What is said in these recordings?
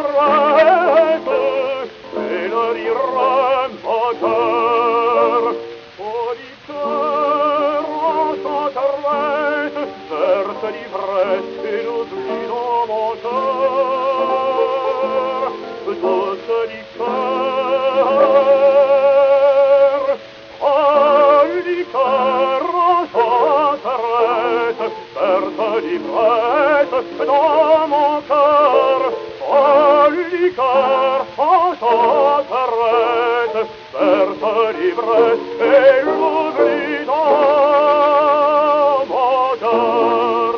l'ivresse et le rire moqueur. Auditeur, en s'intéresse, verse l'ivresse et l'oubli dans mon cœur. Douce liqueur, oh liqueur, en s'intéresse, verse l'ivresse dans mon cœur. Oh liqueur, en s'intéresse, verse l'ivresse et l'oubli dans mon cœur.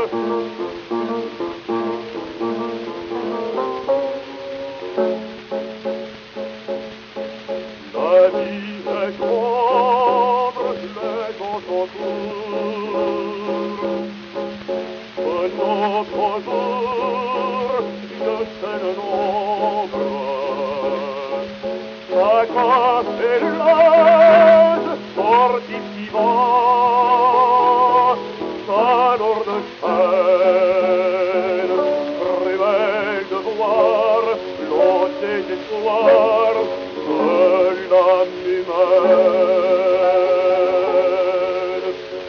La vie est sombre, les gens s'entourent. Un autre jour, une scène nombre. La casse et l'âge, fortissiment, sa lourde chaîne, réveille de voir l'eau des espoirs de l'âme humaine.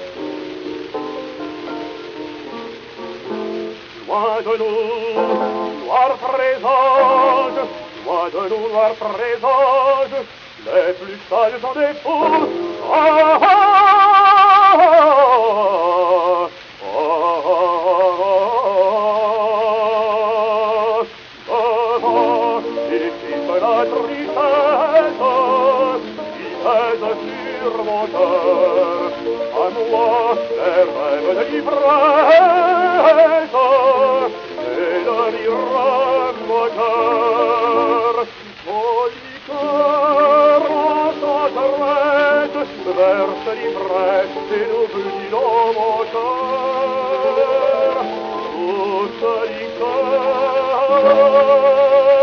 Loin de nous, noir présage, loin de nous, noir présage, les plus sages sont des fous. Ah, ah, ah, ah, devant, il fixe la tristesse qui pèse sur mon cœur. À moi, les rêves de l'ivresse et de l'ire moqueur. Oh, liqueur, en s'intéresse, verse l'ivresse et l'oubli dans mon cœur. Douce liqueur,